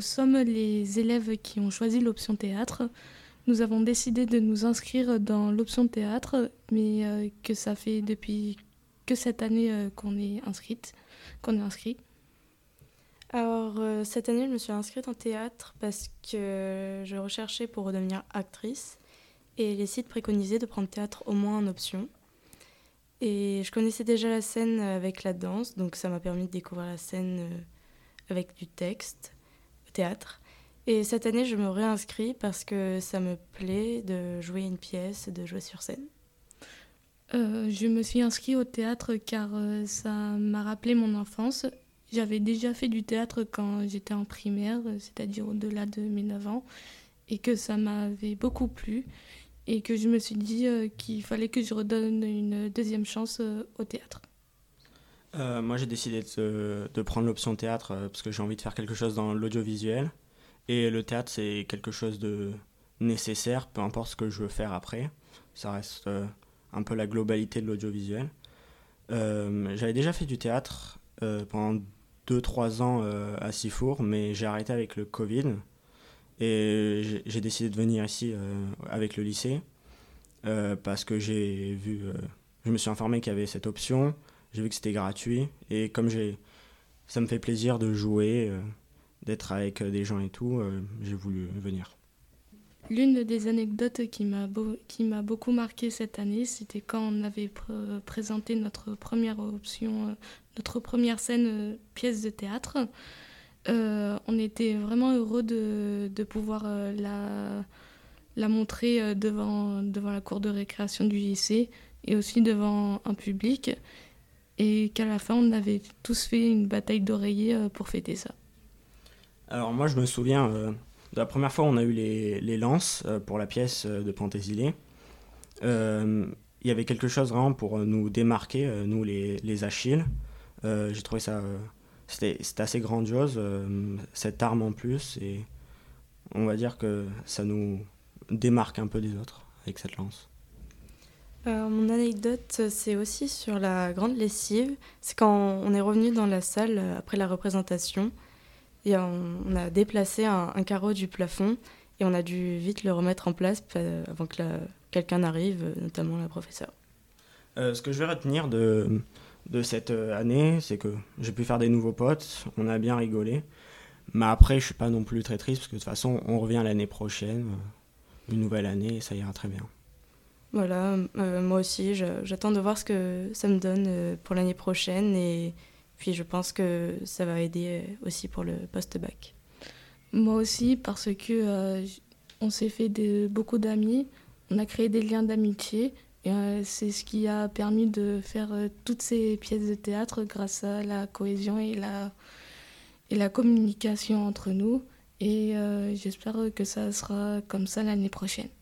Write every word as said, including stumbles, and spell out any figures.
sommes les élèves qui ont choisi l'option théâtre. Nous avons décidé de nous inscrire dans l'option théâtre, mais euh, que ça fait depuis que cette année euh, qu'on est inscrite, qu'on est inscrit. Alors, euh, cette année, je me suis inscrite en théâtre parce que je recherchais pour redevenir actrice. Et les sites préconisaient de prendre théâtre au moins en option. Et je connaissais déjà la scène avec la danse, donc ça m'a permis de découvrir la scène euh, avec du texte, théâtre. Et cette année, je me réinscris parce que ça me plaît de jouer une pièce, de jouer sur scène. Euh, je me suis inscrite au théâtre car euh, ça m'a rappelé mon enfance. J'avais déjà fait du théâtre quand j'étais en primaire, c'est-à-dire au-delà de mes neuf ans, et que ça m'avait beaucoup plu, et que je me suis dit euh, qu'il fallait que je redonne une deuxième chance euh, au théâtre. Euh, moi, j'ai décidé de, de prendre l'option théâtre euh, parce que j'ai envie de faire quelque chose dans l'audiovisuel. Et le théâtre, c'est quelque chose de nécessaire, peu importe ce que je veux faire après. Ça reste euh, un peu la globalité de l'audiovisuel. Euh, j'avais déjà fait du théâtre euh, pendant deux trois ans euh, à Sifour, mais j'ai arrêté avec le Covid. Et j'ai, j'ai décidé de venir ici euh, avec le lycée euh, parce que j'ai vu, euh, je me suis informé qu'il y avait cette option. J'ai vu que c'était gratuit et comme j'ai, ça me fait plaisir de jouer, euh, d'être avec des gens et tout, euh, j'ai voulu venir. L'une des anecdotes qui m'a, beau, qui m'a beaucoup marquée cette année, c'était quand on avait pr- présenté notre première option, euh, notre première scène euh, pièce de théâtre. Euh, on était vraiment heureux de, de pouvoir euh, la, la montrer euh, devant, devant la cour de récréation du lycée et aussi devant un public. Et qu'à la fin, on avait tous fait une bataille d'oreiller euh, pour fêter ça. Alors moi je me souviens euh, de la première fois où on a eu les, les lances euh, pour la pièce euh, de Pantésilée. Euh, il y avait quelque chose vraiment pour nous démarquer, euh, nous les, les Achilles. Euh, j'ai trouvé ça, euh, c'était, c'était assez grandiose, euh, cette arme en plus, et on va dire que ça nous démarque un peu des autres avec cette lance. Euh, mon anecdote, c'est aussi sur la grande lessive. C'est quand on est revenu dans la salle euh, après la représentation. Et on, on a déplacé un, un carreau du plafond et on a dû vite le remettre en place euh, avant que la, quelqu'un n'arrive, notamment la professeure. Euh, ce que je vais retenir de, de cette année, c'est que j'ai pu faire des nouveaux potes, on a bien rigolé. Mais après, je suis pas non plus très triste parce que de toute façon, on revient l'année prochaine, une nouvelle année, et ça ira très bien. Voilà, euh, moi aussi, je, j'attends de voir ce que ça me donne euh, pour l'année prochaine et puis je pense que ça va aider aussi pour le post-bac. Moi aussi, parce que euh, on s'est fait de, beaucoup d'amis, on a créé des liens d'amitié, et euh, c'est ce qui a permis de faire euh, toutes ces pièces de théâtre grâce à la cohésion et la, et la communication entre nous. Et euh, j'espère que ça sera comme ça l'année prochaine.